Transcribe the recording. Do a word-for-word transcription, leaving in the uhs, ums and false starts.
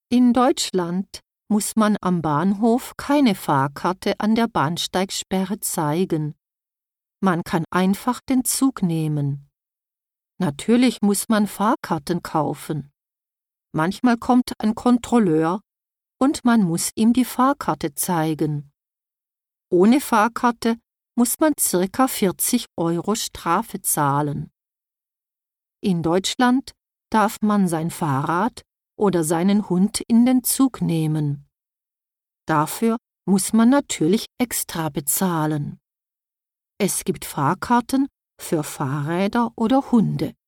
In Deutschland muss man am Bahnhof keine Fahrkarte an der Bahnsteigsperre zeigen. Man kann einfach den Zug nehmen. Natürlich muss man Fahrkarten kaufen. Manchmal kommt ein Kontrolleur und man muss ihm die Fahrkarte zeigen. Ohne Fahrkarte muss man circa vierzig Euro Strafe zahlen. In Deutschland darf man sein Fahrrad oder seinen Hund in den Zug nehmen. Dafür muss man natürlich extra bezahlen. Es gibt Fahrkarten für Fahrräder oder Hunde.